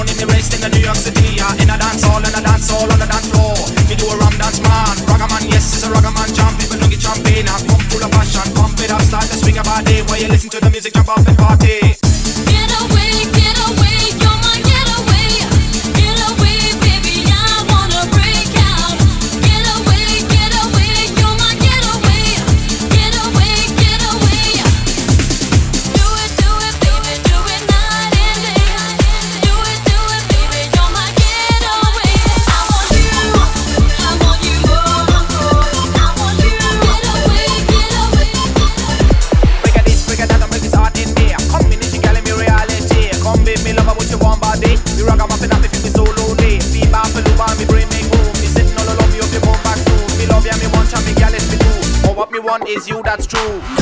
running the race in the New York City. In a dance hall, on the dance floor. Me do a rum dance man, ragaman, yes, it's a ragaman jump. People don't get champagne, pump full of passion, pump it up, start to swing a body. While you listen to the music, jump up and party. Get away, you're my getaway. Get away, baby, I wanna break out. Get away, you're my getaway. Get away. Do it, baby, do it night and day. Do it, baby, you're my getaway. I want you, I want you, I want you. Get away. Break a this, break a that, and break this heart in me. Come in, it's girl in me reality. Come be me lover, what you want body. Me rock up and up if you feel so lonely. Be back for Luba, me brain make move. Me sitting all alone, me hope you come back soon. Me love you, me want you, me girl, it's me too. But what me want is you, that's true.